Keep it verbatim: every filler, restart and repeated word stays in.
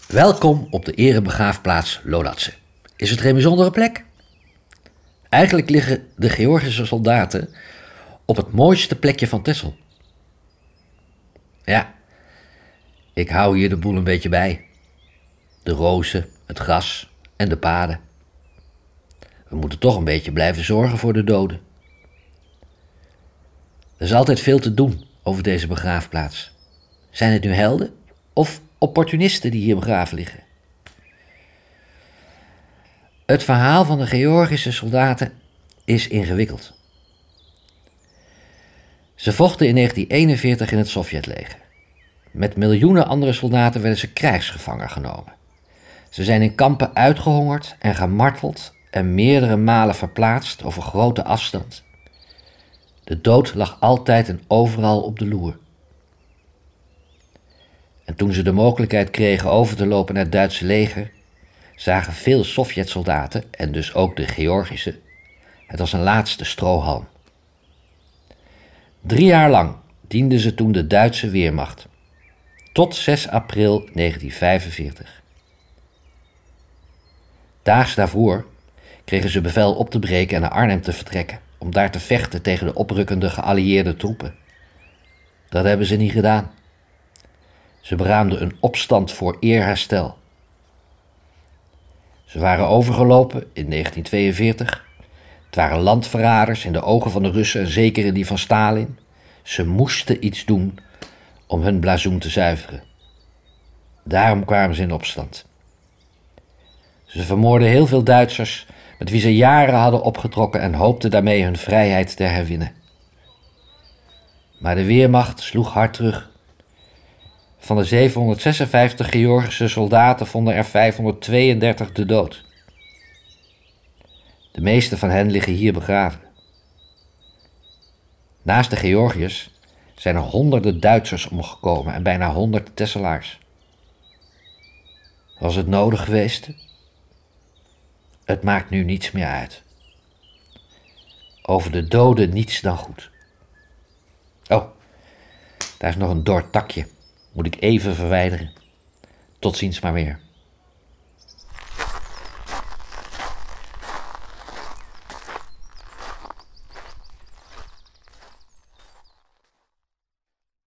Welkom op de erebegraafplaats Lodatse. Is het geen bijzondere plek? Eigenlijk liggen de Georgische soldaten op het mooiste plekje van Texel. Ja, ik hou hier de boel een beetje bij. De rozen, het gras en de paden. We moeten toch een beetje blijven zorgen voor de doden. Er is altijd veel te doen over deze begraafplaats. Zijn het nu helden of opportunisten die hier begraven liggen? Het verhaal van de Georgische soldaten is ingewikkeld. Ze vochten in negentien eenenveertig in het Sovjetleger. Met miljoenen andere soldaten werden ze krijgsgevangen genomen. Ze zijn in kampen uitgehongerd en gemarteld en meerdere malen verplaatst over grote afstand. De dood lag altijd en overal op de loer. En toen ze de mogelijkheid kregen over te lopen naar het Duitse leger, zagen veel Sovjetsoldaten, en dus ook de Georgische, het als een laatste strohalm. Drie jaar lang dienden ze toen de Duitse Weermacht, tot zes april negentien vijfenveertig. Daags daarvoor kregen ze bevel op te breken en naar Arnhem te vertrekken, om daar te vechten tegen de oprukkende geallieerde troepen. Dat hebben ze niet gedaan. Ze beraamden een opstand voor eerherstel. Ze waren overgelopen in negentien tweeënveertig. Het waren landverraders in de ogen van de Russen en zeker in die van Stalin. Ze moesten iets doen om hun blazoen te zuiveren. Daarom kwamen ze in opstand. Ze vermoordden heel veel Duitsers met wie ze jaren hadden opgetrokken en hoopten daarmee hun vrijheid te herwinnen. Maar de Weermacht sloeg hard terug. Van de zevenhonderdzesenvijftig Georgische soldaten vonden er vijfhonderdtweeëndertig de dood. De meeste van hen liggen hier begraven. Naast de Georgiërs zijn er honderden Duitsers omgekomen en bijna honderd Tesselaars. Was het nodig geweest? Het maakt nu niets meer uit. Over de doden niets dan goed. Oh, daar is nog een dor takje. Moet ik even verwijderen. Tot ziens maar weer.